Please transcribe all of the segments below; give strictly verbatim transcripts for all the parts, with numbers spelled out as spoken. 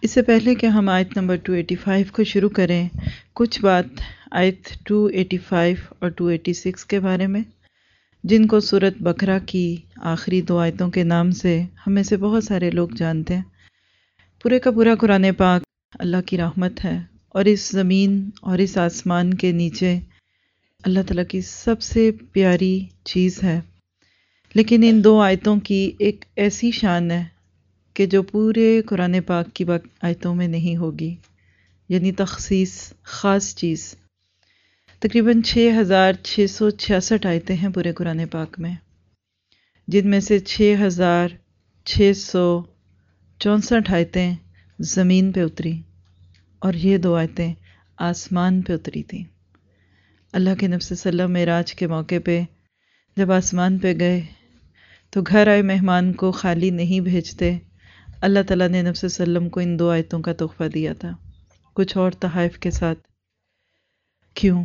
اس سے پہلے کہ ہم آیت نمبر دو سو پچاسی کو شروع کریں، کچھ بات آیت دو سو پچاسی اور دو سو چھیاسی کے بارے میں، جن کو سورۃ بقرہ کی آخری دو آیتوں کے نام سے ہم میں سے بہت سارے لوگ جانتے ہیں۔ پورے کا پورا قرآن پاک اللہ کی رحمت ہے، اور اس زمین اور اس آسمان کے نیچے اللہ تعالیٰ کی سب سے پیاری چیز ہے، لیکن ان دو آیتوں کی ایک ایسی شان ہے کہ جو پورے قرآن پاک کی آیتوں میں نہیں ہوگی، یعنی تخصیص، خاص چیز۔ تقریباً چھ ہزار چھ سو چھیاسٹھ آیتیں ہیں پورے قرآن پاک میں، جن میں سے چھ ہزار چھ سو چونسٹھ آیتیں زمین پہ اتری اور یہ دو آیتیں آسمان پہ اتری تھیں۔ اللہ کے نبی صلی اللہ علیہ وسلم معراج کے موقع پہ جب آسمان پہ گئے تو گھر آئے مہمان کو خالی نہیں بھیجتے۔ اللہ تعالیٰ نے نبی صلی اللہ علیہ وسلم کو ان دو آیتوں کا تحفہ دیا تھا، کچھ اور تحائف کے ساتھ۔ کیوں؟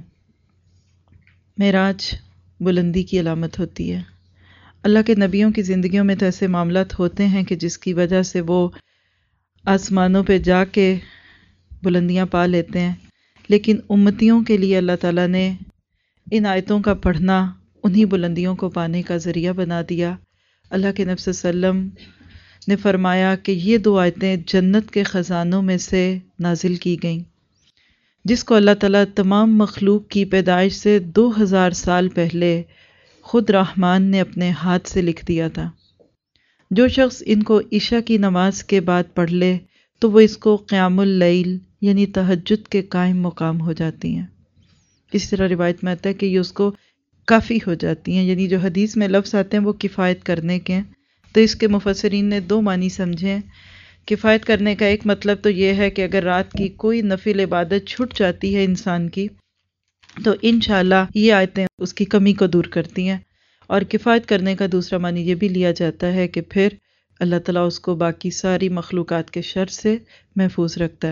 معراج بلندی کی علامت ہوتی ہے۔ اللہ کے نبیوں کی زندگیوں میں تو ایسے معاملات ہوتے ہیں کہ جس کی وجہ سے وہ آسمانوں پہ جا کے بلندیاں پا لیتے ہیں، لیکن امتیوں کے لیے اللہ تعالیٰ نے ان آیتوں کا پڑھنا انہی بلندیوں کو پانے کا ذریعہ بنا دیا۔ اللہ کے نبی صلی اللہ علیہ وسلم نے فرمایا کہ یہ دو آیتیں جنت کے خزانوں میں سے نازل کی گئیں، جس کو اللہ تعالیٰ تمام مخلوق کی پیدائش سے دو ہزار سال پہلے خود رحمان نے اپنے ہاتھ سے لکھ دیا تھا۔ جو شخص ان کو عشاء کی نماز کے بعد پڑھ لے تو وہ اس کو قیام اللیل یعنی تہجد کے قائم مقام ہو جاتی ہیں۔ اس طرح روایت میں آتا ہے کہ یہ اس کو کافی ہو جاتی ہیں، یعنی جو حدیث میں لفظ آتے ہیں وہ کفایت کرنے کے ہیں۔ تو اس کے مفسرین نے دو معنی سمجھے ہیں۔ کفایت کرنے کا ایک مطلب تو یہ ہے کہ اگر رات کی کوئی نفل عبادت چھٹ جاتی ہے انسان کی تو انشاءاللہ یہ آیتیں اس کی کمی کو دور کرتی ہیں، اور کفایت کرنے کا دوسرا معنی یہ بھی لیا جاتا ہے کہ پھر اللہ تعالیٰ اس کو باقی ساری مخلوقات کے شر سے محفوظ رکھتا ہے۔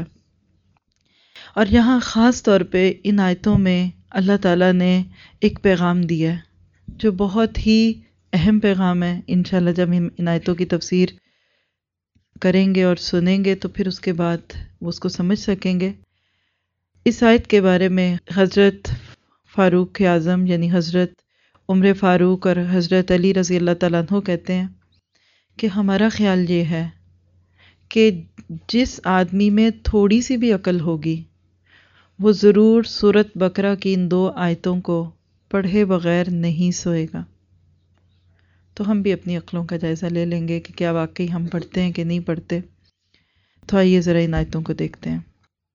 اور یہاں خاص طور پہ ان آیتوں میں اللہ تعالیٰ نے ایک پیغام دیا ہے جو بہت ہی اہم پیغام ہے۔ انشاءاللہ جب ہم ان آیتوں کی تفسیر کریں گے اور سنیں گے تو پھر اس کے بعد وہ اس کو سمجھ سکیں گے۔ اس آیت کے بارے میں حضرت فاروق اعظم یعنی حضرت عمر فاروق اور حضرت علی رضی اللہ تعالیٰ عنہ کہتے ہیں کہ ہمارا خیال یہ ہے کہ جس آدمی میں تھوڑی سی بھی عقل ہوگی وہ ضرور سورۃ بقرہ کی ان دو آیتوں کو پڑھے بغیر نہیں سوئے گا۔ تو ہم بھی اپنی عقلوں کا جائزہ لے لیں گے کہ کیا واقعی ہم پڑھتے ہیں کہ نہیں پڑھتے۔ تو آئیے ذرا ان آیتوں کو دیکھتے ہیں۔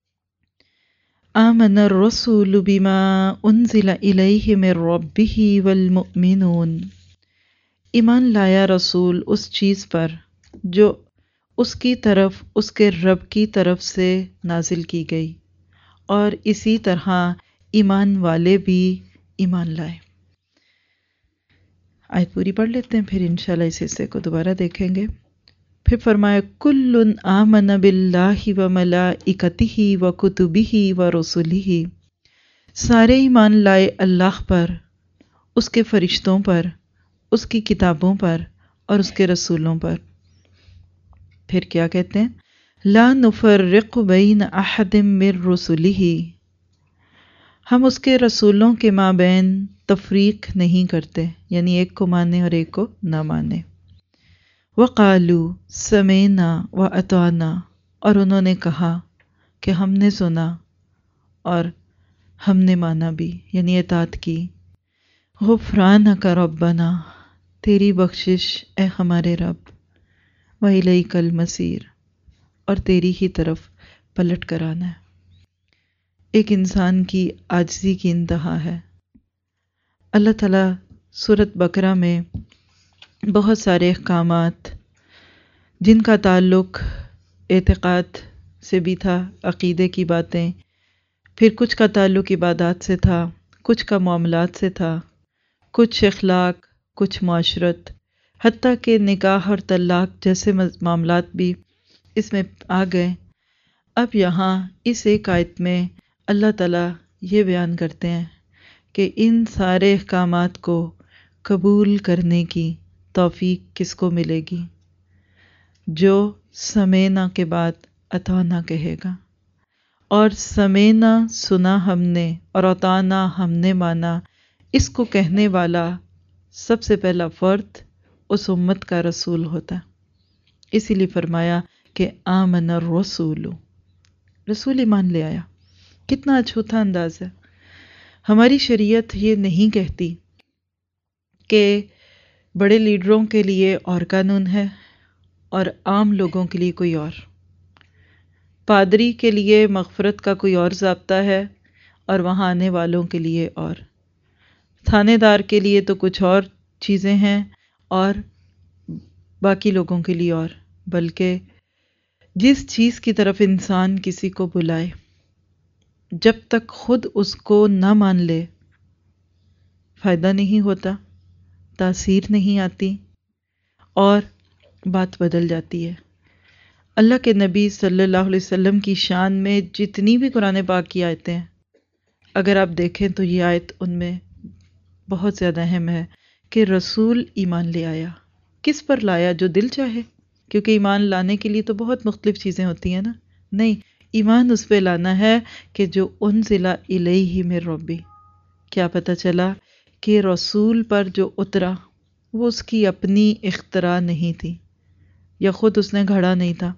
آمن الرسول بما انزل الیہ من ربہ والمؤمنون، ایمان لایا رسول اس چیز پر جو اس کی طرف اس کے رب کی طرف سے نازل کی گئی، اور اسی طرح ایمان والے بھی ایمان لائے۔ آیت پوری پڑھ لیتے ہیں، پھر انشاءاللہ اس حصے کو دوبارہ دیکھیں گے۔ پھر فرمایا کل آمن باللہ وملائکتہ وکتبہ ورسلہ، سارے ایمان لائے اللہ پر، اس کے فرشتوں پر، اس کی کتابوں پر اور اس کے رسولوں پر۔ پھر کیا کہتے ہیں؟ لا نفرق بین احد من رسلہ، ہم اس کے رسولوں کے مابین تفریق نہیں کرتے، یعنی ایک کو مانے اور ایک کو نہ مانے۔ وقالوا سمعنا واطعنا، اور انہوں نے کہا کہ ہم نے سنا اور ہم نے مانا بھی، یعنی اطاعت کی۔ غفرانک ربنا، تیری بخشش اے ہمارے رب، وإلیک المصیر، اور تیری ہی طرف پلٹ کر آنا ہے۔ ایک انسان کی عاجزی کی انتہا ہے۔ اللہ تعالیٰ سورۃ بقرہ میں بہت سارے احکامات جن کا تعلق اعتقاد سے بھی تھا، عقیدے کی باتیں، پھر کچھ کا تعلق عبادات سے تھا، کچھ کا معاملات سے تھا، کچھ اخلاق، کچھ معاشرت، حتیٰ کہ نکاح اور طلاق جیسے معاملات بھی اس میں آ گئے۔ اب یہاں اس ایک آیت میں اللہ تعالیٰ یہ بیان کرتے ہیں کہ ان سارے احکامات کو قبول کرنے کی توفیق کس کو ملے گی؟ جو سمینا کے بعد اطعنا کہے گا، اور سمینا سنا ہم نے اور اطعنا ہم نے مانا، اس کو کہنے والا سب سے پہلا فرد اس امت کا رسول ہوتا ہے۔ اسی لیے فرمایا کہ آمن الرسول، رسول ایمان لے آیا۔ کتنا اچھوتا انداز ہے۔ ہماری شریعت یہ نہیں کہتی کہ بڑے لیڈروں کے لیے اور قانون ہے اور عام لوگوں کے لیے کوئی اور، پادری کے لیے مغفرت کا کوئی اور ضابطہ ہے اور وہاں آنے والوں کے لیے اور، تھانے دار کے لیے تو کچھ اور چیزیں ہیں اور باقی لوگوں کے لیے اور، بلکہ جس چیز کی طرف انسان کسی کو بلائے جب تک خود اس کو نہ مان لے فائدہ نہیں ہوتا، تاثیر نہیں آتی اور بات بدل جاتی ہے۔ اللہ کے نبی صلی اللہ علیہ وسلم کی شان میں جتنی بھی قرآن پاک کی آیتیں ہیں، اگر آپ دیکھیں تو یہ آیت ان میں بہت زیادہ اہم ہے کہ رسول ایمان لے آیا۔ کس پر لایا؟ جو دل چاہے، کیونکہ ایمان لانے کے لیے تو بہت مختلف چیزیں ہوتی ہیں نا، نہیں، ایمان اس پہ لانا ہے کہ جو انزل الیہ من ربی۔ کیا پتہ چلا کہ رسول پر جو اترا وہ اس کی اپنی اختراع نہیں تھی یا خود اس نے گھڑا نہیں تھا۔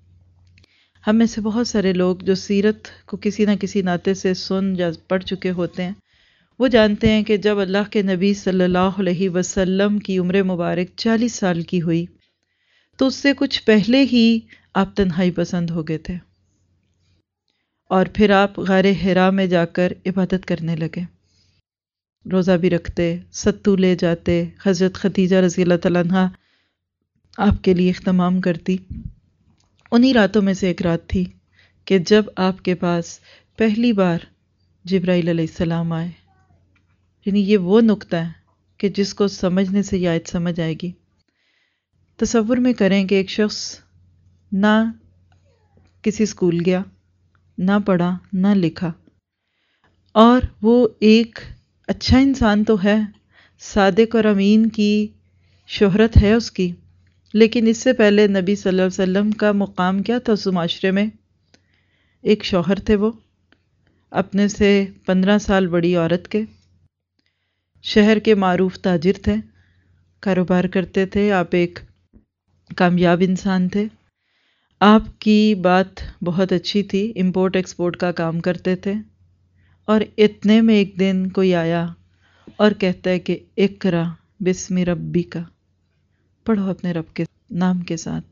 ہم میں سے بہت سارے لوگ جو سیرت کو کسی نہ کسی ناطے سے سن یا پڑھ چکے ہوتے ہیں، وہ جانتے ہیں کہ جب اللہ کے نبی صلی اللہ علیہ وسلم کی عمر مبارک چالیس سال کی ہوئی تو اس سے کچھ پہلے ہی آپ تنہائی پسند ہو گئے تھے، اور پھر آپ غار حرا میں جا کر عبادت کرنے لگے، روزہ بھی رکھتے، ستو لے جاتے، حضرت خدیجہ رضی اللہ تعالیٰ عنہ آپ کے لیے اہتمام کرتی۔ انہی راتوں میں سے ایک رات تھی کہ جب آپ کے پاس پہلی بار جبرائیل علیہ السلام آئے۔ یعنی یہ وہ نقطہ ہے کہ جس کو سمجھنے سے یہ آیت سمجھ آئے گی۔ تصور میں کریں کہ ایک شخص نہ کسی اسکول گیا، نہ پڑھا، نہ لکھا، اور وہ ایک اچھا انسان تو ہے، صادق اور امین کی شہرت ہے اس کی، لیکن اس سے پہلے نبی صلی اللہ علیہ وسلم کا مقام کیا تھا اس معاشرے میں؟ ایک شوہر تھے، وہ اپنے سے پندرہ سال بڑی عورت کے، شہر کے معروف تاجر تھے، کاروبار کرتے تھے، آپ ایک کامیاب انسان تھے، آپ کی بات بہت اچھی تھی، امپورٹ ایکسپورٹ کا کام کرتے تھے، اور اتنے میں ایک دن کوئی آیا اور کہتا ہے کہ اقرا بسم ربک، پڑھو اپنے رب کے نام کے ساتھ۔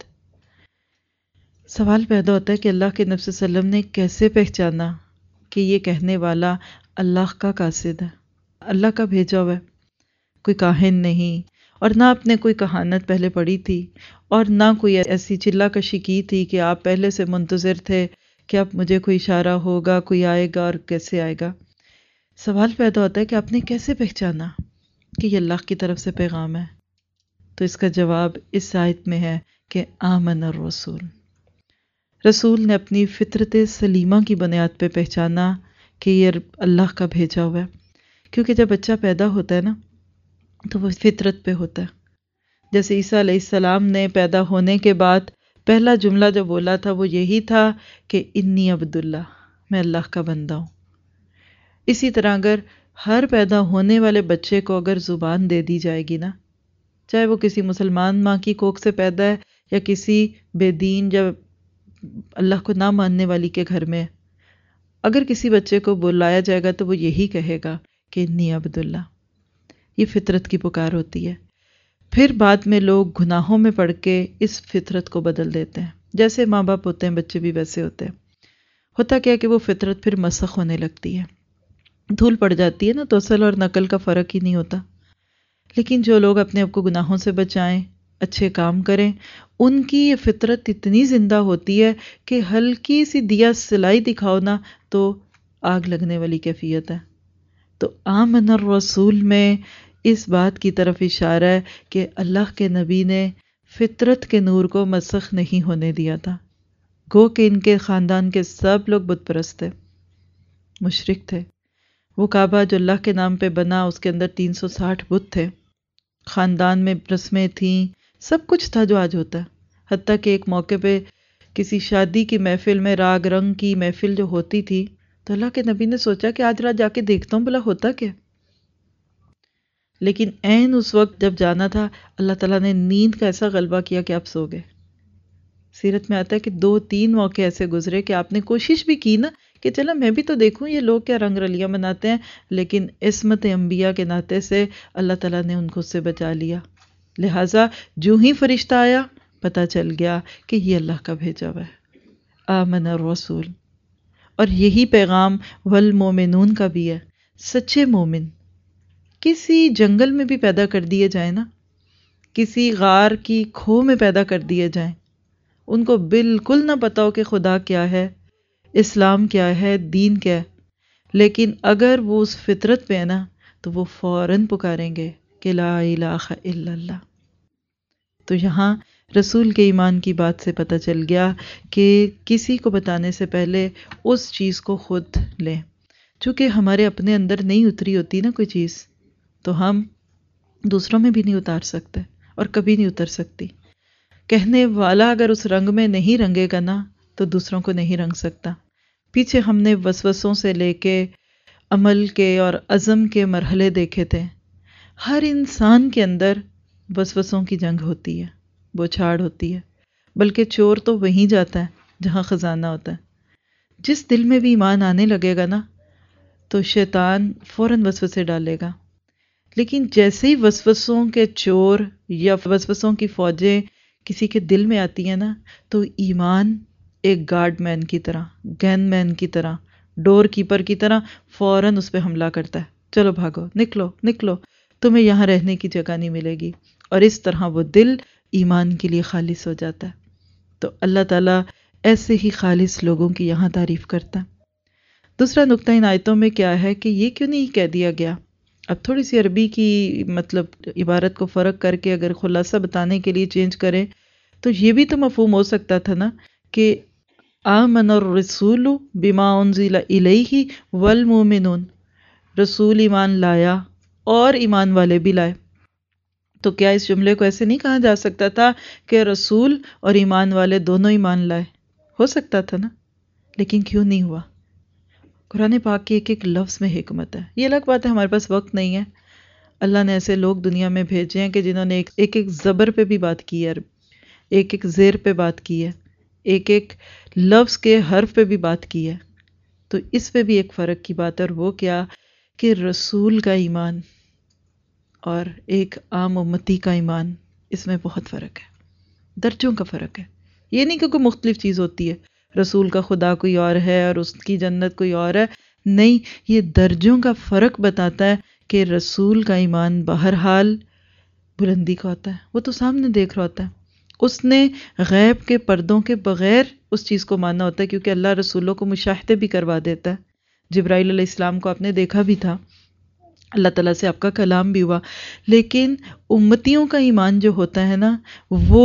سوال پیدا ہوتا ہے کہ اللہ کے نبی صلی اللہ علیہ وسلم نے کیسے پہچانا کہ یہ کہنے والا اللہ کا قاصد ہے، اللہ کا بھیجا ہوا ہے، کوئی کاہن نہیں، اور نہ آپ نے کوئی کہانت پہلے پڑھی تھی، اور نہ کوئی ایسی چلا کشی کی تھی کہ آپ پہلے سے منتظر تھے کہ اب مجھے کوئی اشارہ ہوگا، کوئی آئے گا اور کیسے آئے گا۔ سوال پیدا ہوتا ہے کہ آپ نے کیسے پہچانا کہ یہ اللہ کی طرف سے پیغام ہے؟ تو اس کا جواب اس آیت میں ہے کہ آمن الرسول، رسول نے اپنی فطرت سلیمہ کی بنیاد پہ پہچانا کہ یہ اللہ کا بھیجا ہوا ہے، کیونکہ جب بچہ پیدا ہوتا ہے نا تو وہ فطرت پہ ہوتا ہے۔ جیسے عیسیٰ علیہ السلام نے پیدا ہونے کے بعد پہلا جملہ جو بولا تھا وہ یہی تھا کہ انی عبداللہ، میں اللہ کا بندہ ہوں۔ اسی طرح اگر ہر پیدا ہونے والے بچے کو اگر زبان دے دی جائے گی نا، چاہے وہ کسی مسلمان ماں کی کوکھ سے پیدا ہے یا کسی بے دین یا اللہ کو نہ ماننے والی کے گھر میں، اگر کسی بچے کو بلایا جائے گا تو وہ یہی کہے گا کہ انی عبداللہ۔ یہ فطرت کی پکار ہوتی ہے۔ پھر بعد میں لوگ گناہوں میں پڑ کے اس فطرت کو بدل دیتے ہیں، جیسے ماں باپ ہوتے ہیں بچے بھی ویسے ہوتے ہیں۔ ہوتا کیا کہ وہ فطرت پھر مسخ ہونے لگتی ہے، دھول پڑ جاتی ہے نا، تو اصل اور نقل کا فرق ہی نہیں ہوتا۔ لیکن جو لوگ اپنے آپ کو گناہوں سے بچائیں، اچھے کام کریں، ان کی یہ فطرت اتنی زندہ ہوتی ہے کہ ہلکی سی دیا سلائی دکھاؤ نا تو آگ لگنے والی کیفیت ہے۔ تو آمن الرسول میں اس بات کی طرف اشارہ ہے کہ اللہ کے نبی نے فطرت کے نور کو مسخ نہیں ہونے دیا تھا۔ گو کہ ان کے خاندان کے سب لوگ بت پرست تھے، مشرک تھے۔ وہ کعبہ جو اللہ کے نام پہ بنا، اس کے اندر تین سو ساٹھ بت تھے، خاندان میں رسمیں تھیں، سب کچھ تھا جو آج ہوتا ہے۔ حتیٰ کہ ایک موقع پہ کسی شادی کی محفل میں راگ رنگ کی محفل جو ہوتی تھی تو اللہ کے نبی نے سوچا کہ آج رات جا کے دیکھتا ہوں بھلا ہوتا کیا، لیکن عین اس وقت جب جانا تھا اللہ تعالیٰ نے نیند کا ایسا غلبہ کیا کہ آپ سو گئے۔ سیرت میں آتا ہے کہ دو تین موقع ایسے گزرے کہ آپ نے کوشش بھی کی نا کہ چلا میں بھی تو دیکھوں یہ لوگ کیا رنگ رلیاں مناتے ہیں، لیکن عصمت انبیاء کے ناطے سے اللہ تعالیٰ نے ان کو اس سے بچا لیا۔ لہٰذا جو ہی فرشتہ آیا پتہ چل گیا کہ یہ اللہ کا بھیجا ہوا ہے، آمن الرسول۔ اور یہی پیغام والمومنون کا بھی ہے۔ سچے مومن کسی جنگل میں بھی پیدا کر دیے جائیں نا، کسی غار کی کھو میں پیدا کر دیے جائیں، ان کو بالکل نہ پتا ہو کہ خدا کیا ہے، اسلام کیا ہے، دین کیا ہے، لیکن اگر وہ اس فطرت پہ ہے نا تو وہ فوراً پکاریں گے کہ لا الہ الا اللہ۔ تو یہاں رسول کے ایمان کی بات سے پتہ چل گیا کہ کسی کو بتانے سے پہلے اس چیز کو خود لیں۔ چونکہ ہمارے اپنے اندر نہیں اتری ہوتی نا کوئی چیز تو ہم دوسروں میں بھی نہیں اتار سکتے اور کبھی نہیں اتر سکتی۔ کہنے والا اگر اس رنگ میں نہیں رنگے گا نا تو دوسروں کو نہیں رنگ سکتا۔ پیچھے ہم نے وسوسوں سے لے کے عمل کے اور عزم کے مرحلے دیکھے تھے۔ ہر انسان کے اندر وسوسوں کی جنگ ہوتی ہے، بوچھاڑ ہوتی ہے، بلکہ چور تو وہیں جاتا ہے جہاں خزانہ ہوتا ہے۔ جس دل میں بھی ایمان آنے لگے گا نا تو شیطان فوراً وسوسے ڈالے گا، لیکن جیسے ہی وسوسوں کے چور یا وسوسوں کی فوجیں کسی کے دل میں آتی ہیں نا تو ایمان ایک گارڈ مین کی طرح، گن مین کی طرح، ڈور کیپر کی طرح فوراً اس پہ حملہ کرتا ہے، چلو بھاگو، نکلو نکلو، تمہیں یہاں رہنے کی جگہ نہیں ملے گی، اور اس طرح وہ دل ایمان کے لیے خالص ہو جاتا ہے۔ تو اللہ تعالیٰ ایسے ہی خالص لوگوں کی یہاں تعریف کرتا ہے۔ دوسرا نقطہ ان آیتوں میں کیا ہے کہ یہ کیوں نہیں کہہ دیا گیا؟ اب تھوڑی سی عربی کی مطلب عبارت کو فرق کر کے اگر خلاصہ بتانے کے لیے چینج کریں تو یہ بھی تو مفہوم ہو سکتا تھا نا کہ آمن الرسول بما انزل الیہ والمؤمنون، رسول ایمان لایا اور ایمان والے بھی لائے۔ تو کیا اس جملے کو ایسے نہیں کہا جا سکتا تھا کہ رسول اور ایمان والے دونوں ایمان لائے؟ ہو سکتا تھا نا، لیکن کیوں نہیں ہوا؟ قرآن پاک کے ایک ایک لفظ میں حکمت ہے۔ یہ الگ بات ہے ہمارے پاس وقت نہیں ہے، اللہ نے ایسے لوگ دنیا میں بھیجے ہیں کہ جنہوں نے ایک ایک, ایک زبر پہ بھی بات کی ہے، ایک ایک زیر پہ بات کی ہے، ایک ایک لفظ کے حرف پہ بھی بات کی ہے۔ تو اس پہ بھی ایک فرق کی بات ہے، اور وہ کیا کہ رسول کا ایمان اور ایک عام امتی کا ایمان، اس میں بہت فرق ہے، درجوں کا فرق ہے۔ یہ نہیں کہ کوئی مختلف چیز ہوتی ہے، رسول کا خدا کوئی اور ہے اور اس کی جنت کوئی اور ہے، نہیں، یہ درجوں کا فرق بتاتا ہے کہ رسول کا ایمان بہرحال بلندی کا ہوتا ہے، وہ تو سامنے دیکھ رہا ہوتا ہے، اس نے غیب کے پردوں کے بغیر اس چیز کو ماننا ہوتا ہے، کیونکہ اللہ رسولوں کو مشاہدے بھی کروا دیتا ہے۔ جبرائیل علیہ السلام کو آپ نے دیکھا بھی تھا، اللہ تعالیٰ سے آپ کا کلام بھی ہوا، لیکن امتیوں کا ایمان جو ہوتا ہے نا وہ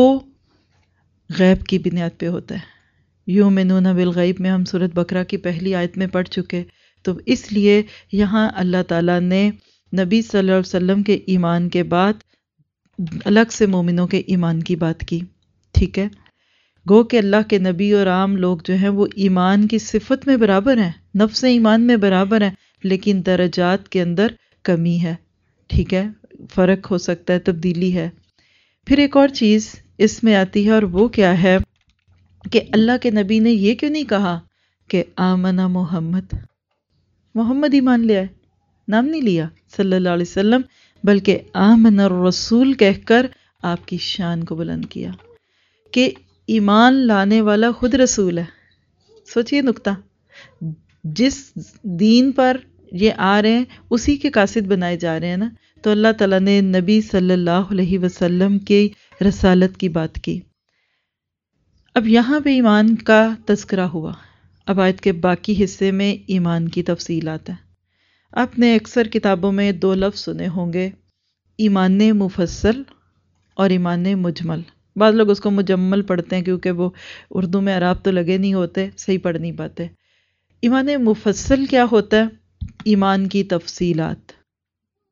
غیب کی بنیاد پہ ہوتا ہے۔ یؤمنون بالغیب میں ہم سورۃ بقرہ کی پہلی آیت میں پڑھ چکے، تو اس لیے یہاں اللہ تعالیٰ نے نبی صلی اللہ علیہ وسلم کے ایمان کے بعد الگ سے مومنوں کے ایمان کی بات کی، ٹھیک ہے؟ گو کہ اللہ کے نبی اور عام لوگ جو ہیں وہ ایمان کی صفت میں برابر ہیں، نفس ایمان میں برابر ہیں، لیکن درجات کے اندر کمی ہے، ٹھیک ہے؟ فرق ہو سکتا ہے، تبدیلی ہے۔ پھر ایک اور چیز اس میں آتی ہے، اور وہ کیا ہے کہ اللہ کے نبی نے یہ کیوں نہیں کہا کہ آمنا محمد، محمد ایمان لے آئے، نام نہیں لیا صلی اللہ علیہ وسلم، بلکہ آمن الرسول کہہ کر آپ کی شان کو بلند کیا کہ ایمان لانے والا خود رسول ہے۔ سوچئے نکتہ، جس دین پر یہ آ رہے ہیں اسی کے قاصد بنائے جا رہے ہیں نا، تو اللہ تعالیٰ نے نبی صلی اللہ علیہ وسلم کی رسالت کی بات کی۔ اب یہاں پہ ایمان کا تذکرہ ہوا، اب آیت کے باقی حصے میں ایمان کی تفصیلات ہیں۔ آپ نے اکثر کتابوں میں دو لفظ سنے ہوں گے، ایمان مفصل اور ایمان مجمل۔ بعض لوگ اس کو مجمل پڑھتے ہیں کیونکہ وہ اردو میں اعراب تو لگے نہیں ہوتے، صحیح پڑھ نہیں پاتے۔ ایمان مفصل کیا ہوتا ہے؟ ایمان کی تفصیلات،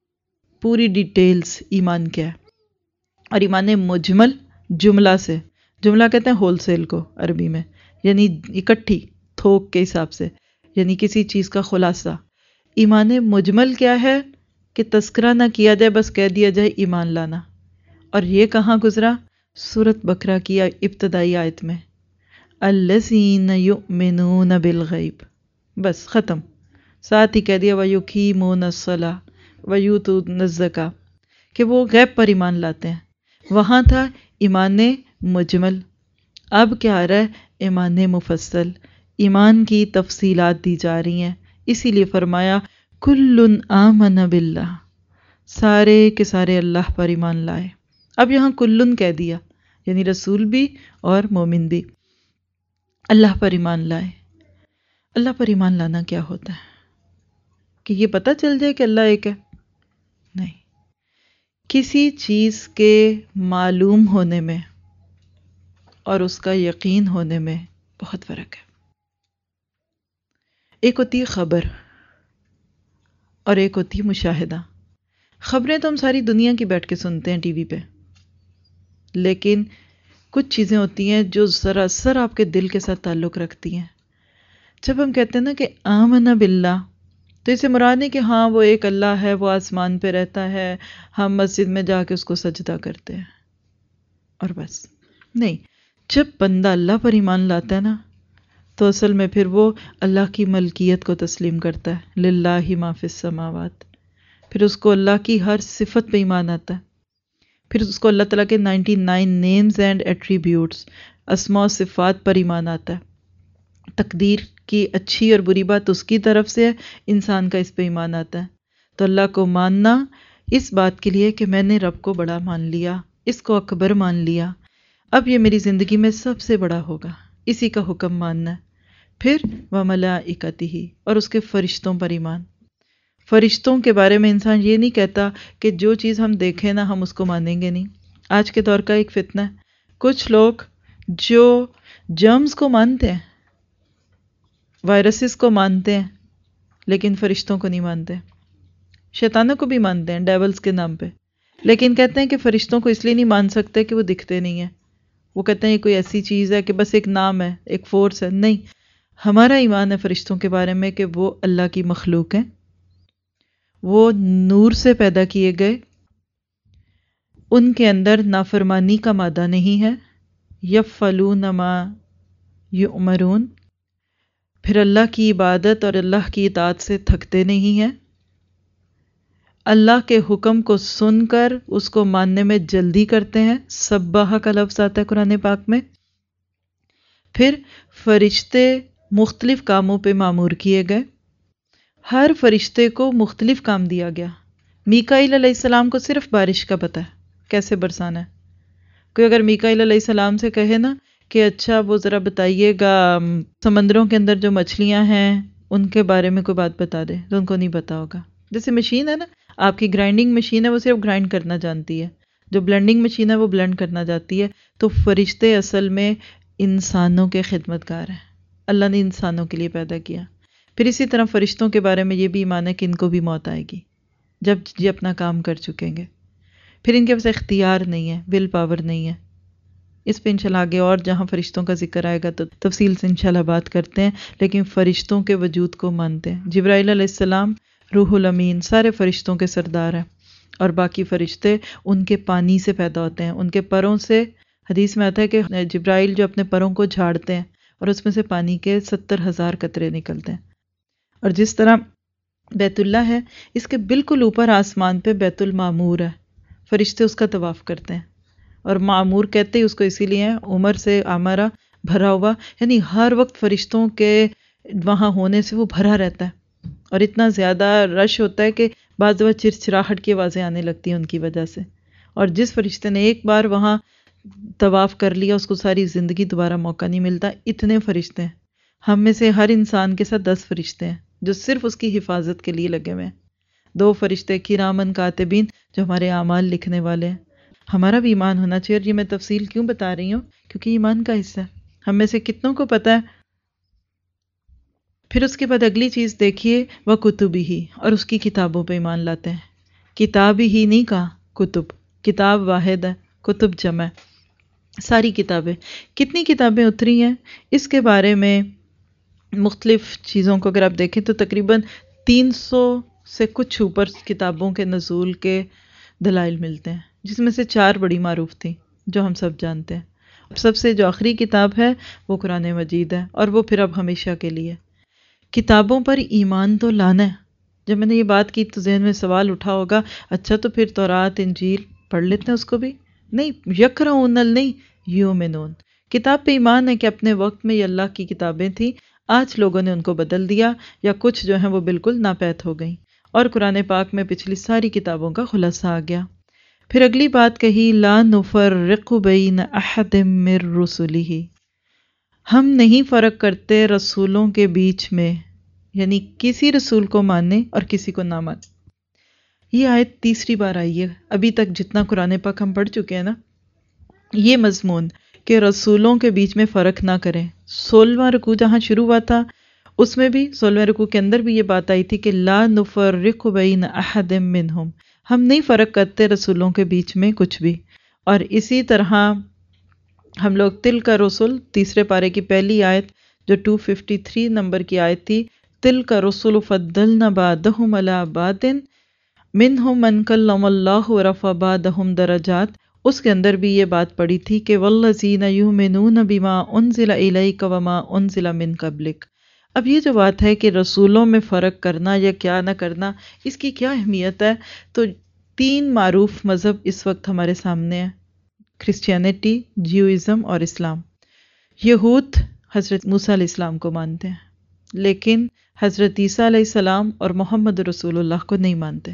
پوری ڈیٹیلز ایمان کیا ہے۔ اور ایمان مجمل جملہ سے، جملہ کہتے ہیں ہول سیل کو عربی میں، یعنی اکٹھی، تھوک کے حساب سے، یعنی کسی چیز کا خلاصہ۔ ایمان مجمل کیا ہے کہ تذکرہ نہ کیا جائے، بس کہہ دیا جائے ایمان لانا۔ اور یہ کہاں گزرا؟ سورۃ بقرہ کی ابتدائی آیت میں، الذین یؤمنون بالغیب، بس ختم۔ ساتھ ہی کہہ دیا وَيُقِیمُونَ الصَّلَاةَ وَيُؤْتُونَ الزَّکَاةَ، کہ وہ غیب پر ایمان لاتے ہیں۔ وہاں تھا ایمان مجمل، اب کیا آ رہا ہے؟ ایمان مفصل، ایمان کی تفصیلات دی جا رہی ہیں۔ اسی لیے فرمایا کُلٌّ آمَنَ بِاللَّهِ، سارے کے سارے اللہ پر ایمان لائے۔ اب یہاں کلن کہہ دیا، یعنی رسول بھی اور مومن بھی اللہ پر ایمان لائے۔ اللہ پر ایمان لانا کیا ہوتا ہے؟ کہ یہ پتہ چل جائے کہ اللہ ایک ہے؟ نہیں، کسی چیز کے معلوم ہونے میں اور اس کا یقین ہونے میں بہت فرق ہے۔ ایک ہوتی ہے خبر اور ایک ہوتی ہے مشاہدہ۔ خبریں تو ہم ساری دنیا کی بیٹھ کے سنتے ہیں ٹی وی پہ، لیکن کچھ چیزیں ہوتی ہیں جو سراسر آپ کے دل کے ساتھ تعلق رکھتی ہیں۔ جب ہم کہتے ہیں نا کہ آمنا باللہ، تو اسے مراد نہیں کہ ہاں وہ ایک اللہ ہے، وہ آسمان پہ رہتا ہے، ہم مسجد میں جا کے اس کو سجدہ کرتے ہیں اور بس نہیں۔ جب بندہ اللہ پر ایمان لاتا ہے نا، تو اصل میں پھر وہ اللہ کی ملکیت کو تسلیم کرتا ہے، للہ ما فی السماوات، پھر اس کو اللہ کی ہر صفت پہ ایمان آتا ہے، پھر اس کو اللہ تعالیٰ کے ninety nine names and attributes, اسماء و صفات پر ایمان آتا ہے۔ تقدیر کی اچھی اور بری بات اس کی طرف سے ہے، انسان کا اس پہ ایمان آتا ہے۔ تو اللہ کو ماننا اس بات کے لیے کہ میں نے رب کو بڑا مان لیا، اس کو اکبر مان لیا، اب یہ میری زندگی میں سب سے بڑا ہوگا، اسی کا حکم ماننا ہے۔ پھر وَمَلَائِکَتِهِ، اور اس کے فرشتوں پر ایمان۔ فرشتوں کے بارے میں انسان یہ نہیں کہتا کہ جو چیز ہم دیکھیں نا ہم اس کو مانیں گے نہیں۔ آج کے دور کا ایک فتنہ ہے، کچھ لوگ جو جرمز کو مانتے ہیں، وائرسز کو مانتے ہیں، لیکن فرشتوں کو نہیں مانتے، شیطانوں کو بھی مانتے ہیں ڈیولز کے نام پہ، لیکن کہتے ہیں کہ فرشتوں کو اس لیے نہیں مان سکتے کہ وہ دکھتے نہیں ہیں۔ وہ کہتے ہیں یہ کوئی ایسی چیز ہے کہ بس ایک نام ہے، ایک فورس ہے۔ نہیں، ہمارا ایمان ہے فرشتوں کے بارے میں کہ وہ اللہ کی مخلوق ہیں، وہ نور سے پیدا کیے گئے، ان کے اندر نافرمانی کا مادہ نہیں ہے، یفعلون ما یؤمرون، پھر اللہ کی عبادت اور اللہ کی اطاعت سے تھکتے نہیں ہیں، اللہ کے حکم کو سن کر اس کو ماننے میں جلدی کرتے ہیں، سباح کا لفظ آتا ہے قرآن پاک میں۔ پھر فرشتے مختلف کاموں پہ معمور کیے گئے، ہر فرشتے کو مختلف کام دیا گیا۔ میکائیل علیہ السلام کو صرف بارش کا پتہ ہے، کیسے برسانا ہے۔ کوئی اگر میکائیل علیہ السلام سے کہے نا کہ اچھا وہ ذرا بتائیے گا سمندروں کے اندر جو مچھلیاں ہیں ان کے بارے میں کوئی بات بتا دے، تو ان کو نہیں پتا ہوگا۔ جیسے مشین ہے نا، آپ کی گرائنڈنگ مشین ہے، وہ صرف گرائنڈ کرنا جانتی ہے، جو بلینڈنگ مشین ہے وہ بلینڈ کرنا جاتی ہے۔ تو فرشتے اصل میں انسانوں کے خدمت گار ہیں، اللہ نے انسانوں کے لیے پیدا کیا۔ پھر اسی طرح فرشتوں کے بارے میں یہ بھی ایمان ہے کہ ان کو بھی موت آئے گی جب یہ اپنا کام کر چکیں گے، پھر ان کے پاس اختیار نہیں ہے، ول پاور نہیں ہے۔ اس پہ انشاءاللہ آگے اور جہاں فرشتوں کا ذکر آئے گا تو تفصیل سے انشاءاللہ بات کرتے ہیں، لیکن فرشتوں کے وجود کو مانتے ہیں۔ جبرائیل علیہ السلام روح الامین سارے فرشتوں کے سردار ہیں، اور باقی فرشتے ان کے پانی سے پیدا ہوتے ہیں، ان کے پروں سے۔ حدیث میں آتا ہے کہ جبرائیل جو اپنے پروں کو جھاڑتے ہیں اور اس میں سے پانی کے ستر ہزار قطرے نکلتے ہیں۔ اور جس طرح بیت اللہ ہے، اس کے بالکل اوپر آسمان پہ بیت المعمور ہے، فرشتے اس کا طواف کرتے ہیں، اور معمور کہتے ہی اس کو اسی لیے ہیں، عمر سے عمرہ بھرا ہوا، یعنی ہر وقت فرشتوں کے وہاں ہونے سے وہ بھرا رہتا ہے، اور اتنا زیادہ رش ہوتا ہے کہ بعض دفعہ چرچراہٹ کی آوازیں آنے لگتی ہیں ان کی وجہ سے۔ اور جس فرشتے نے ایک بار وہاں طواف کر لیا اس کو ساری زندگی دوبارہ موقع نہیں ملتا، اتنے فرشتے ہیں۔ ہم میں سے ہر انسان کے ساتھ دس فرشتے ہیں جو صرف اس کی حفاظت کے لیے لگے ہوئے ہیں، دو فرشتے کرامن کاتبین جو ہمارے اعمال لکھنے والے ہیں۔ ہمارا بھی ایمان ہونا چاہیے، اور یہ میں تفصیل کیوں بتا رہی ہوں کیونکہ ایمان کا حصہ ہے، ہم میں سے کتنوں کو پتہ ہے۔ پھر اس کے بعد اگلی چیز دیکھیے وہ کتبی ہی، اور اس کی کتابوں پہ ایمان لاتے ہیں۔ کتاب ہی نہیں کہا، کتب، کتاب واحد ہے، کتب جمع ہے۔ ساری کتابیں، کتنی کتابیں اتری ہیں اس کے بارے میں مختلف چیزوں کو اگر آپ دیکھیں تو تقریباً تین سو سے کچھ اوپر کتابوں کے نزول کے دلائل ملتے ہیں، جس میں سے چار بڑی معروف تھیں جو ہم سب جانتے ہیں۔ سب سے جو آخری کتاب ہے وہ قرآن مجید ہے، اور وہ پھر اب ہمیشہ کے لیے۔ کتابوں پر ایمان تو لانا ہے۔ جب میں نے یہ بات کی تو ذہن میں سوال اٹھا ہوگا، اچھا تو پھر تورات انجیل پڑھ لیتے ہیں اس کو بھی؟ نہیں، یقرؤون نہیں یؤمنون۔ کتاب پہ ایمان ہے کہ اپنے وقت میں یہ اللہ کی کتابیں تھیں، آج لوگوں نے ان کو بدل دیا، یا کچھ جو ہیں وہ بالکل ناپید ہو گئیں، اور قرآن پاک میں پچھلی ساری کتابوں کا خلاصہ آ گیا۔ پھر اگلی بات کہی، لا نفرق بین احد من رسلہ، ہم نہیں فرق کرتے رسولوں کے بیچ میں، یعنی کسی رسول کو ماننے اور کسی کو نہ ماننے۔ یہ آیت تیسری بار آئی ہے، ابھی تک جتنا قرآن پاک ہم پڑھ چکے ہیں نا، یہ مضمون کہ رسولوں کے بیچ میں فرق نہ کریں۔ سولہواں رکوع جہاں شروع ہوا تھا اس میں بھی، سولہویں رکوع کے اندر بھی یہ بات آئی تھی کہ لا نفرق بین احد منہم، ہم نہیں فرق کرتے رسولوں کے بیچ میں کچھ بھی۔ اور اسی طرح ہم لوگ تل کا رسول، تیسرے پارے کی پہلی آیت جو دو سو ترپن نمبر کی آیت تھی، تل کا رسول فضلنا بعدہم علی بعد منہم من کلم اللہ ورفع بعدہم درجات، اس کے اندر بھی یہ بات پڑی تھی کہ والذین یؤمنون بما انزل الیک وما انزل من قبلک۔ اب یہ جو بات ہے کہ رسولوں میں فرق کرنا یا کیا نہ کرنا، اس کی کیا اہمیت ہے؟ تو تین معروف مذہب اس وقت ہمارے سامنے ہیں، کرسچینٹی، جیوئزم اور اسلام۔ یہود حضرت موسیٰ علیہ السلام کو مانتے ہیں، لیکن حضرت عیسیٰ علیہ السلام اور محمد رسول اللہ کو نہیں مانتے۔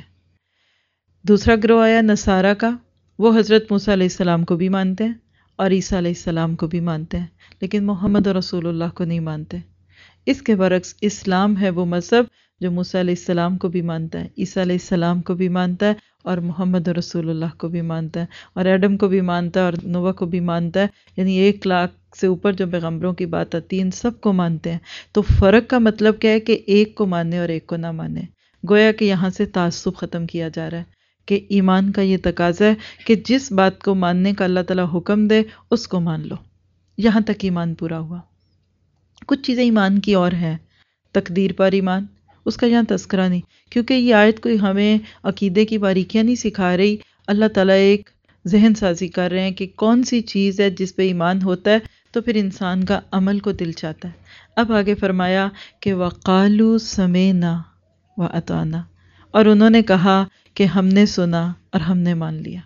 دوسرا گروہ آیا نصارہ کا، وہ حضرت موسیٰ علیہ السلام کو بھی مانتے ہیں اور عیسیٰ علیہ السلام کو بھی مانتے ہیں، لیکن محمد رسول اللہ کو نہیں مانتے۔ اس کے برعکس اسلام ہے وہ مذہب جو موسیٰ علیہ السلام کو بھی مانتا ہے، عیسیٰ علیہ السلام کو بھی مانتا ہے، اور محمد رسول اللہ کو بھی مانتا ہے، اور ایڈم کو بھی مانتا ہے، اور نوح کو بھی مانتا ہے، یعنی ایک لاکھ سے اوپر جو پیغمبروں کی بات آتی ہے ان سب کو مانتے ہیں۔ تو فرق کا مطلب کیا ہے کہ ایک کو مانے اور ایک کو نہ مانے۔ گویا کہ یہاں سے تعصب ختم کیا جا رہا ہے کہ ایمان کا یہ تقاضا ہے کہ جس بات کو ماننے کا اللہ تعالیٰ حکم دے اس کو مان لو، یہاں تک ایمان پورا ہوا۔ کچھ چیزیں ایمان کی اور ہیں، تقدیر پر ایمان، اس کا یہاں تذکرہ نہیں، کیونکہ یہ آیت کوئی ہمیں عقیدے کی باریکیاں نہیں سکھا رہی۔ اللہ تعالیٰ ایک ذہن سازی کر رہے ہیں کہ کون سی چیز ہے جس پہ ایمان ہوتا ہے تو پھر انسان کا عمل کو دل چاہتا ہے۔ اب آگے فرمایا کہ وَقَالُوا سَمِعْنَا وَأَطَعْنَا، اور انہوں نے کہا کہ ہم نے سنا اور ہم نے مان لیا۔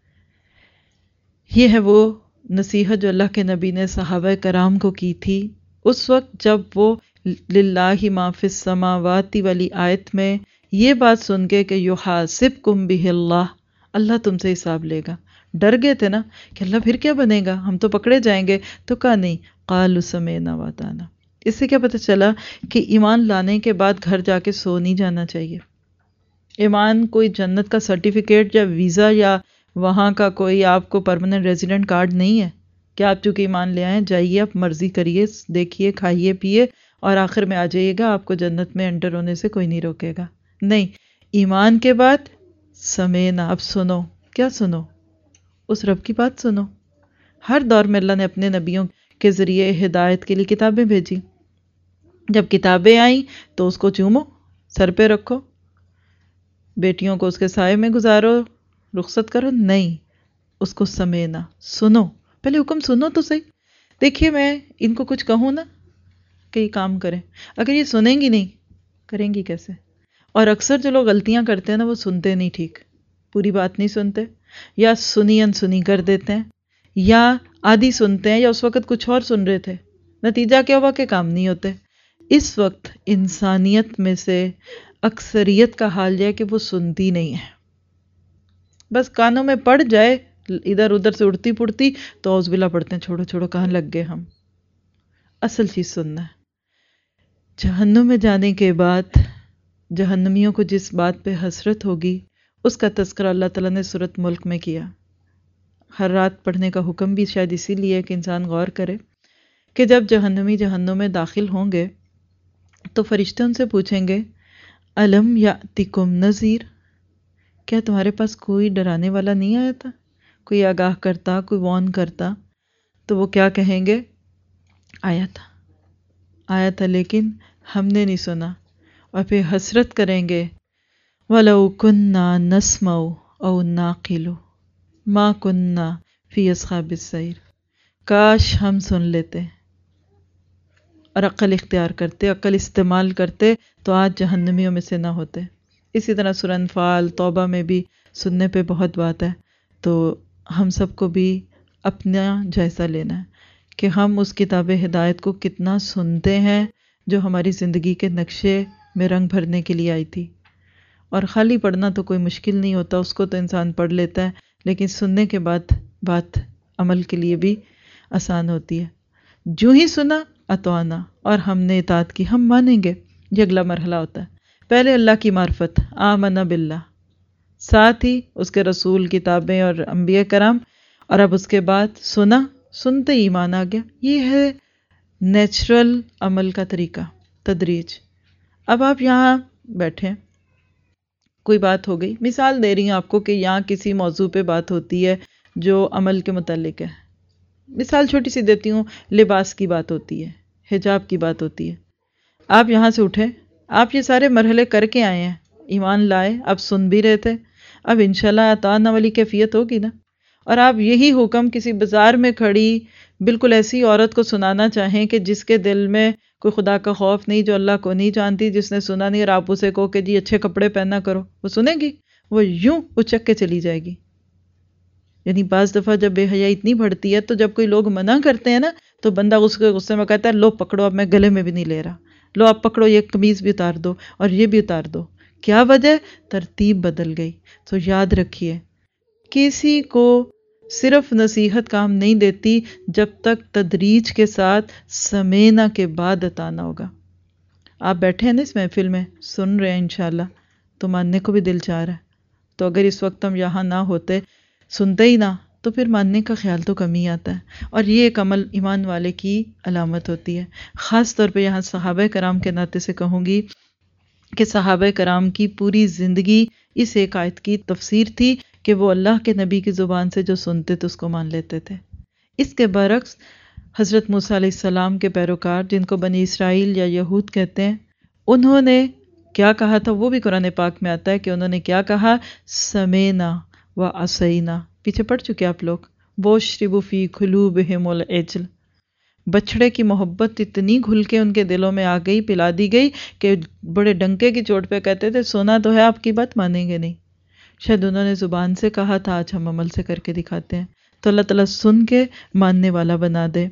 یہ ہے وہ نصیحت جو اللہ کے نبی نے صحابہ کرام کو کی تھی اس وقت جب وہ للہ ما فی السماوات والی آیت میں یہ بات سن کے کہ یحاسبکم بہ اللہ، اللہ تم سے حساب لے گا، ڈر گئے تھے نا کہ اللہ پھر کیا بنے گا، ہم تو پکڑے جائیں گے، تو کہا نہیں، قالوا سمعنا واطعنا۔ اس سے کیا پتہ چلا کہ ایمان لانے کے بعد گھر جا کے سو نہیں جانا چاہیے۔ ایمان کوئی جنت کا سرٹیفکیٹ یا ویزا یا وہاں کا کوئی آپ کو پرماننٹ ریزیڈنٹ کارڈ نہیں ہے کہ آپ چونکہ ایمان لے آئیں، جائیے آپ مرضی کریے، دیکھیے، کھائیے پیے اور آخر میں آ جائیے گا، آپ کو جنت میں انٹر ہونے سے کوئی نہیں روکے گا۔ نہیں، ایمان کے بعد سمینا، اب سنو، کیا سنو؟ اس رب کی بات سنو۔ ہر دور میں اللہ نے اپنے نبیوں کے ذریعے ہدایت کے لیے کتابیں بھیجی۔ جب کتابیں آئیں تو اس کو چومو، سر پہ رکھو، بیٹیوں کو اس کے سائے میں گزارو، رخصت کرو، نہیں، اس کو سمینا، سنو، پہلے حکم سنو تو صحیح۔ دیکھیے میں ان کو کچھ کہوں نا کہ یہ کام کریں، اگر یہ سنیں گی نہیں، کریں گی کیسے؟ اور اکثر جو لوگ غلطیاں کرتے ہیں نا وہ سنتے نہیں ٹھیک، پوری بات نہیں سنتے، یا سنی انسنی کر دیتے ہیں، یا آدھی سنتے ہیں، یا اس وقت کچھ اور سن رہے تھے، نتیجہ کیا ہوا کہ کام نہیں ہوتے۔ اس وقت انسانیت میں سے اکثریت کا حال یہ ہے کہ وہ سنتی نہیں ہے، بس کانوں میں پڑ جائے ادھر ادھر سے اڑتی پڑتی تو اعوذ باللہ پڑھتے ہیں، چھوڑو چھوڑو کہاں لگ گئے ہم۔ اصل چیز سننا ہے۔ جہنم میں جانے کے بعد جہنمیوں کو جس بات پہ حسرت ہوگی اس کا تذکرہ اللہ تعالیٰ نے سورۃ ملک میں کیا۔ ہر رات پڑھنے کا حکم بھی شاید اسی لیے کہ انسان غور کرے کہ جب جہنمی جہنم میں داخل ہوں گے تو فرشتے ان سے پوچھیں گے الم یاتکم نذیر، کیا تمہارے پاس کوئی ڈرانے والا نہیں آیا تھا، کوئی آگاہ کرتا، کوئی وارن کرتا؟ تو وہ کیا کہیں گے؟ آیا تھا آیا تھا لیکن ہم نے نہیں سنا، اور پھر حسرت کریں گے وَلَوْ كُنَّا نَسْمَعُ أَوْ نَعْقِلُ مَا كُنَّا فِي أَصْحَابِ السَّعِيرِ، کاش ہم سن لیتے اور عقل اختیار کرتے، عقل استعمال کرتے تو آج جہنمیوں میں سے نہ ہوتے۔ اسی طرح سورہ انفال، توبہ میں بھی سننے پہ بہت بات ہے، تو ہم سب کو بھی اپنا جائزہ لینا ہے کہ ہم اس کتاب ہدایت کو کتنا سنتے ہیں جو ہماری زندگی کے نقشے میں رنگ بھرنے کے لیے آئی تھی۔ اور خالی پڑھنا تو کوئی مشکل نہیں ہوتا، اس کو تو انسان پڑھ لیتا ہے، لیکن سننے کے بعد بات عمل کے لیے بھی آسان ہوتی ہے۔ جو ہی سنا اطعنا، اور ہم نے اطاعت کی، ہم مانیں گے۔ یہ اگلا مرحلہ ہوتا ہے۔ پہلے اللہ کی معرفت، آمنا باللہ، ساتھ ہی اس کے رسول، کتابیں اور انبیاء کرام، اور اب اس کے بعد سنا، سنتے ہی ایمان آ گیا۔ یہ ہے نیچرل عمل کا طریقہ، تدریج۔ اب آپ یہاں بیٹھے، کوئی بات ہو گئی، مثال دے رہی ہوں آپ کو کہ یہاں کسی موضوع پہ بات ہوتی ہے جو عمل کے متعلق ہے۔ مثال چھوٹی سی دیتی ہوں، لباس کی بات ہوتی ہے، حجاب کی بات ہوتی ہے۔ آپ یہاں سے اٹھے، آپ یہ سارے مرحلے کر کے آئے ہیں، ایمان لائے، اب سن بھی رہے تھے، اب انشاءاللہ اطاعنا والی کیفیت ہوگی نا۔ اور آپ یہی حکم کسی بازار میں کھڑی بالکل ایسی عورت کو سنانا چاہیں کہ جس کے دل میں کوئی خدا کا خوف نہیں، جو اللہ کو نہیں جانتی، جس نے سنا نہیں، اور آپ اسے کہو کہ جی اچھے کپڑے پہنا کرو، وہ سنے گی؟ وہ یوں اچک کے چلی جائے گی۔ یعنی بعض دفعہ جب بے حیائی اتنی بڑھتی ہے تو جب کوئی لوگ منع کرتے ہیں نا تو بندہ اس کے غصے میں کہتا ہے لو پکڑو، اب میں گلے میں بھی نہیں لے رہا، لو آپ پکڑو، یہ قمیض بھی اتار دو اور یہ بھی اتار دو۔ کیا وجہ؟ ترتیب بدل گئی۔ تو یاد رکھیے، کسی کو صرف نصیحت کام نہیں دیتی جب تک تدریج کے ساتھ سمینا کے بعد اطاعنا ہوگا۔ آپ بیٹھے ہیں نا اس محفل میں، سن رہے ہیں انشاءاللہ، تو ماننے کو بھی دل چاہ رہا ہے۔ تو اگر اس وقت ہم یہاں نہ ہوتے، سنتے ہی نہ، تو پھر ماننے کا خیال تو کم ہی آتا ہے، اور یہ ایک عمل ایمان والے کی علامت ہوتی ہے۔ خاص طور پہ یہاں صحابہ کرام کے ناطے سے کہوں گی کہ صحابہ کرام کی پوری زندگی اس ایک آیت کی تفسیر تھی کہ وہ اللہ کے نبی کی زبان سے جو سنتے تھے اس کو مان لیتے تھے۔ اس کے برعکس حضرت موسیٰ علیہ السلام کے پیروکار، جن کو بنی اسرائیل یا یہود کہتے ہیں، انہوں نے کیا کہا تھا وہ بھی قرآن پاک میں آتا ہے کہ انہوں نے کیا کہا؟ سمینا و عصینا۔ پیچھے پڑھ چکے آپ لوگ، وَاشْرِبُوا فِی قُلُوبِہِمُ الْعِجْلَ۔ بچڑے کی محبت اتنی گھل کے ان کے دلوں میں آ گئی، پلا دی گئی کہ بڑے ڈنکے کی چوٹ پہ کہتے تھے سونا تو ہے، آپ کی بات مانیں گے نہیں۔ شاید انہوں نے زبان سے کہا تھا، آج ہم عمل سے کر کے دکھاتے ہیں۔ تو اللہ تعالیٰ سن کے ماننے والا بنا دے۔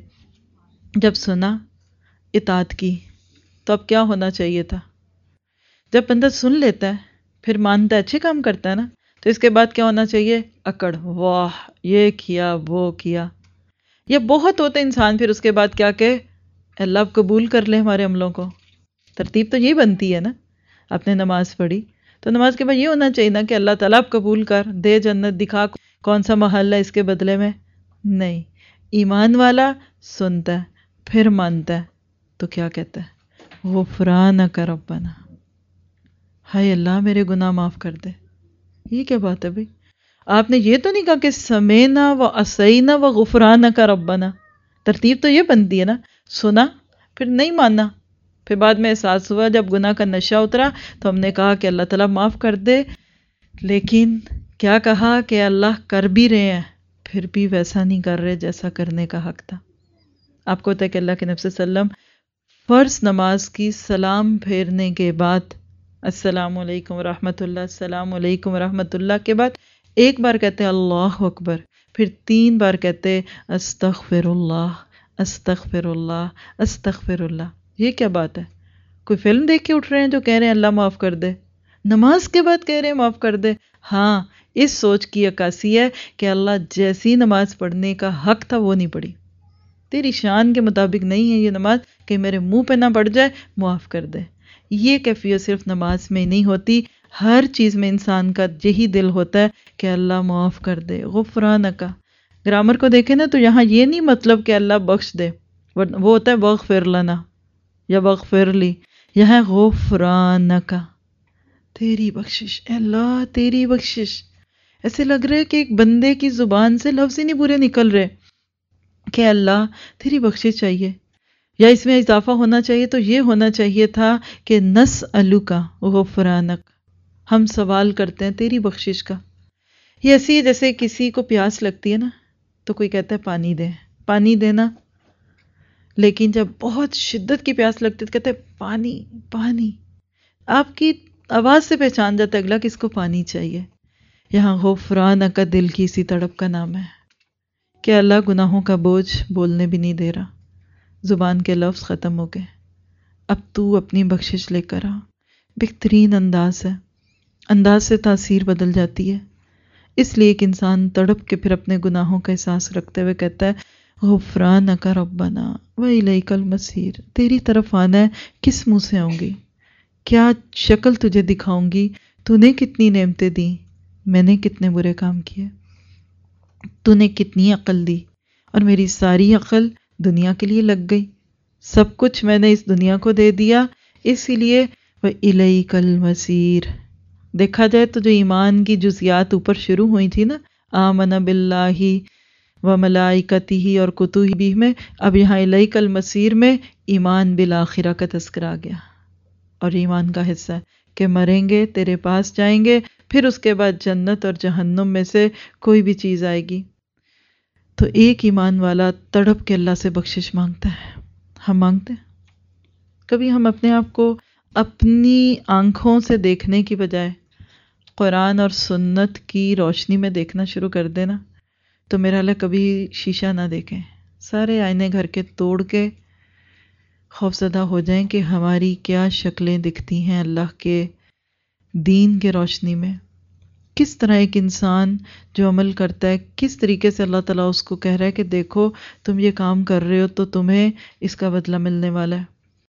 جب سنا، اطاعت کی، تو اب کیا ہونا چاہیے تھا؟ جب بندہ سن لیتا ہے، پھر مانتا ہے، اچھے کام کرتا ہے نا، تو اس کے بعد کیا ہونا چاہیے؟ اکڑ، واہ یہ کیا وہ کیا۔ یہ بہت ہوتا ہے انسان پھر اس کے بعد کیا کہ اللہ اب قبول کر لے ہمارے عملوں کو۔ ترتیب تو یہی بنتی ہے نا۔ آپ نے نماز پڑھی تو نماز کے بعد یہ ہونا چاہیے نا کہ اللہ تعالیٰ اب قبول کر دے، جنت دکھا، کون سا محل ہے اس کے بدلے میں۔ نہیں، ایمان والا سنتا ہے پھر مانتا ہے تو کیا کہتا ہے؟ غفرانک ربنا، ہائے اللہ میرے گناہ معاف کر دے۔ یہ کیا بات ہے بھئی؟ آپ نے یہ تو نہیں کہا کہ سمینا و عصینا و غفرانک ربنا۔ ترتیب تو یہ بنتی ہے نا، سنا پھر نہیں ماننا، پھر بعد میں احساس ہوا جب گناہ کا نشہ اترا تو ہم نے کہا کہ اللہ تعالیٰ معاف کر دے، لیکن کیا کہا کہ اللہ کر بھی رہے ہیں پھر بھی ویسا نہیں کر رہے جیسا کرنے کا حق تھا۔ آپ کو ہوتا ہے کہ اللہ کے نبی صلی اللہ علیہ وسلم فرض نماز کی سلام پھیرنے کے بعد السلام علیکم ورحمۃ اللہ، السلام علیکم ورحمۃ اللہ کے بعد ایک بار کہتے ہیں اللہ اکبر، پھر تین بار کہتے استغفر اللہ استغفر اللہ استغفر اللہ۔ یہ کیا بات ہے؟ کوئی فلم دیکھ کے اٹھ رہے ہیں جو کہہ رہے ہیں اللہ معاف کر دے؟ نماز کے بعد کہہ رہے ہیں معاف کر دے؟ ہاں، اس سوچ کی عکاسی ہے کہ اللہ جیسی نماز پڑھنے کا حق تھا وہ نہیں پڑھی، تیری شان کے مطابق نہیں ہے یہ نماز کہ میرے منہ پہ نہ پڑ جائے، معاف کر دے۔ یہ کیفیت صرف نماز میں نہیں ہوتی، ہر چیز میں انسان کا یہی دل ہوتا ہے کہ اللہ معاف کر دے۔ غفرانک، گرامر کو دیکھیں نا تو یہاں یہ نہیں مطلب کہ اللہ بخش دے، وہ ہوتا ہے وغفر لنا یا وغفر لی، یہاں غفرانک، تیری بخشش، اے اللہ تیری بخشش۔ ایسے لگ رہا ہے کہ ایک بندے کی زبان سے لفظ ہی نہیں پورے نکل رہے کہ اللہ تیری بخشش چاہیے، یا اس میں اضافہ ہونا چاہیے تو یہ ہونا چاہیے تھا کہ نسألک غفرانک، ہم سوال کرتے ہیں تیری بخشش کا۔ یہ ایسی ہے جیسے کسی کو پیاس لگتی ہے نا تو کوئی کہتا ہے پانی دے، پانی دینا، لیکن جب بہت شدت کی پیاس لگتی ہے تو کہتے ہیں پانی پانی، آپ کی آواز سے پہچان جاتا ہے اگلا کس کو پانی چاہیے۔ یہاں غفرانک دل کی اسی تڑپ کا نام ہے کہ اللہ گناہوں کا بوجھ بولنے بھی نہیں دے رہا، زبان کے لفظ ختم ہو گئے، اب تو اپنی بخشش لے کر آ۔ بہترین انداز ہے، انداز سے تاثیر بدل جاتی ہے۔ اس لیے ایک انسان تڑپ کے پھر اپنے گناہوں کا احساس رکھتے ہوئے کہتا ہے غفرانک ربنا وإلیک المصیر، تیری طرف آنا ہے، کس منہ سے آؤں گی، کیا شکل تجھے دکھاؤں گی، تو نے کتنی نعمتیں دی، میں نے کتنے برے کام کیے، تو نے کتنی عقل دی اور میری ساری عقل دنیا کے لیے لگ گئی، سب کچھ میں نے اس دنیا کو دے دیا، اسی لیے وإلیک المصیر۔ دیکھا جائے تو جو ایمان کی جزیات اوپر شروع ہوئی تھی نا، آمن باللہ وملائکتہ اور کتبہ میں، اب یہاں الیک المصیر میں ایمان بالآخرہ کا تذکرہ آ گیا، اور ایمان کا حصہ ہے کہ مریں گے تیرے پاس جائیں گے، پھر اس کے بعد جنت اور جہنم میں سے کوئی بھی چیز آئے گی۔ تو ایک ایمان والا تڑپ کے اللہ سے بخشش مانگتا ہے۔ ہم مانگتے ہیں؟ کبھی ہم اپنے آپ کو اپنی آنکھوں سے دیکھنے کی بجائے قرآن اور سنت کی روشنی میں دیکھنا شروع کر دینا تو میرا اللہ کبھی شیشہ نہ دیکھیں، سارے آئینے گھر کے توڑ کے خوفزدہ ہو جائیں کہ ہماری کیا شکلیں دکھتی ہیں اللہ کے دین کے روشنی میں، کس طرح ایک انسان جو عمل کرتا ہے کس طریقے سے اللہ تعالیٰ اس کو کہہ رہا ہے کہ دیکھو تم یہ کام کر رہے ہو تو تمہیں اس کا بدلہ ملنے والا ہے۔